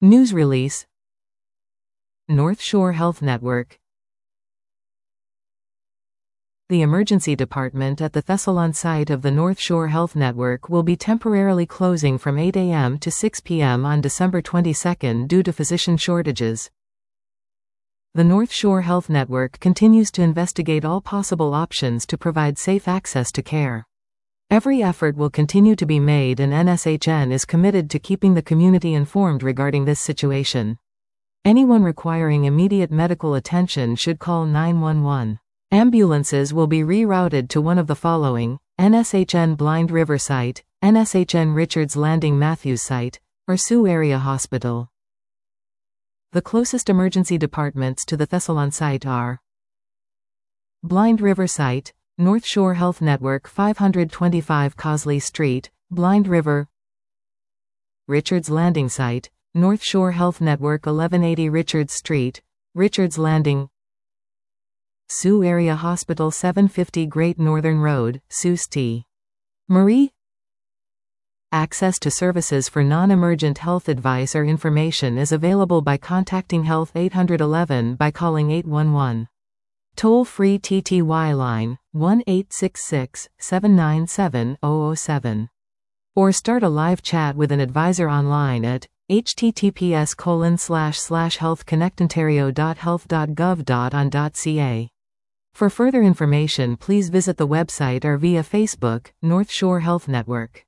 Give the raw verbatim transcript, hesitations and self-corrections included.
News release. North Shore Health Network. The emergency department at the Thessalon site of the North Shore Health Network will be temporarily closing from eight a m to six p m on December twenty-second due to physician shortages. The North Shore Health Network continues to investigate all possible options to provide safe access to care. Every effort will continue to be made, and N S H N is committed to keeping the community informed regarding this situation. Anyone requiring immediate medical attention should call nine one one. Ambulances will be rerouted to one of the following: N S H N Blind River Site, N S H N Richards Landing Matthews Site, or Sioux Area Hospital. The closest emergency departments to the Thessalon site are Blind River Site, North Shore Health Network, five twenty-five Cosley Street, Blind River. Richards Landing Site, North Shore Health Network, eleven eighty Richards Street, Richards Landing. Sioux Area Hospital, seven fifty Great Northern Road, Sault Ste. Marie. Access to services for non-emergent health advice or information is available by contacting Health eight one one by calling eight one one. Toll-free T T Y line, one eight six six, seven nine seven, zero zero seven. Or start a live chat with an advisor online at h t t p s colon slash slash health connect ontario dot health dot gov dot on dot c a. For further information, please visit the website or via Facebook, North Shore Health Network.